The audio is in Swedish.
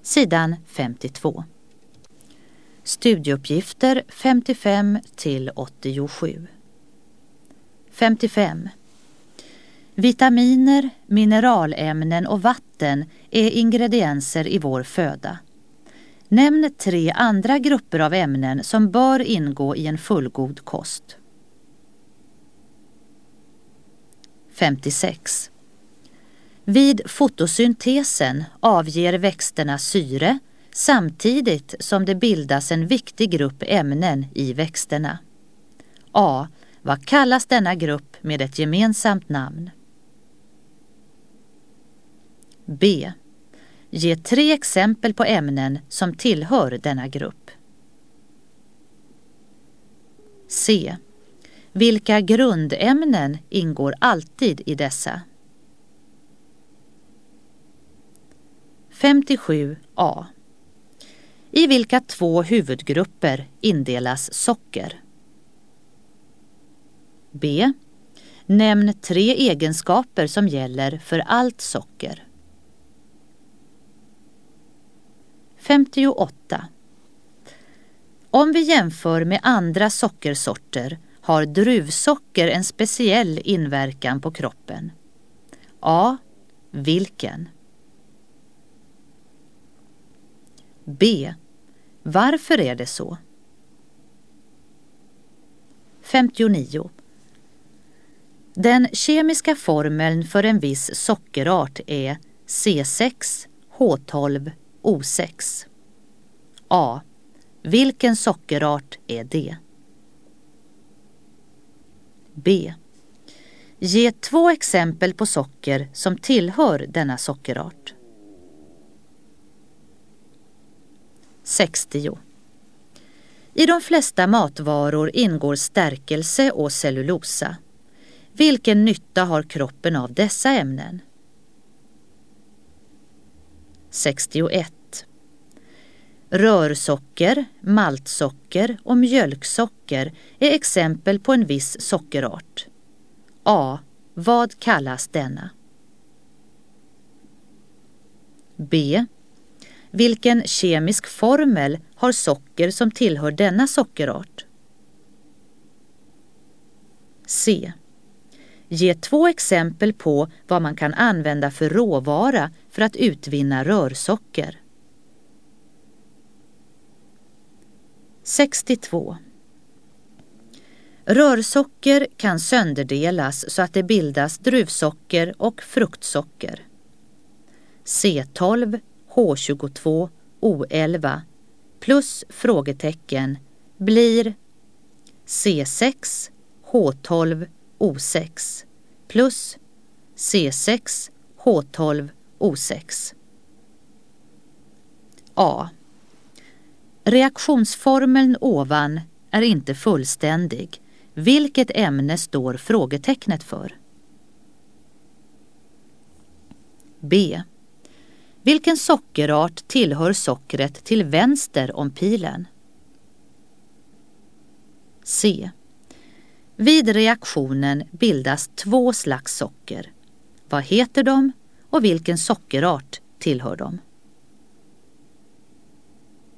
sidan 52. Studieuppgifter 55 till 87. 55. Vitaminer, mineralämnen och vatten är ingredienser i vår föda. Nämn 3 andra grupper av ämnen som bör ingå i en fullgod kost. 56. Vid fotosyntesen avger växterna syre samtidigt som det bildas en viktig grupp ämnen i växterna. A. Vad kallas denna grupp med ett gemensamt namn? B. Ge 3 exempel på ämnen som tillhör denna grupp. C. Vilka grundämnen ingår alltid i dessa? 57a. I vilka 2 huvudgrupper indelas socker? B. Nämn 3 egenskaper som gäller för allt socker. 58. Om vi jämför med andra sockersorter har druvsocker en speciell inverkan på kroppen. A. Vilken? B. Varför är det så? 59. Den kemiska formeln för en viss sockerart är C6H12O6. A. Vilken sockerart är det? B. Ge 2 exempel på socker som tillhör denna sockerart. 60. I de flesta matvaror ingår stärkelse och cellulosa. Vilken nytta har kroppen av dessa ämnen? 61. Rörsocker, maltsocker och mjölksocker är exempel på en viss sockerart. A. Vad kallas denna? B. Vilken kemisk formel har socker som tillhör denna sockerart? C. Ge 2 exempel på vad man kan använda för råvara för att utvinna rörsocker. 62. Rörsocker kan sönderdelas så att det bildas druvsocker och fruktsocker. C12H22O11 plus frågetecken blir C6H12O6 plus C6H12O6. A. Reaktionsformeln ovan är inte fullständig. Vilket ämne står frågetecknet för? B. Vilken sockerart tillhör sockret till vänster om pilen? C. Vid reaktionen bildas 2 slags socker. Vad heter de och vilken sockerart tillhör de?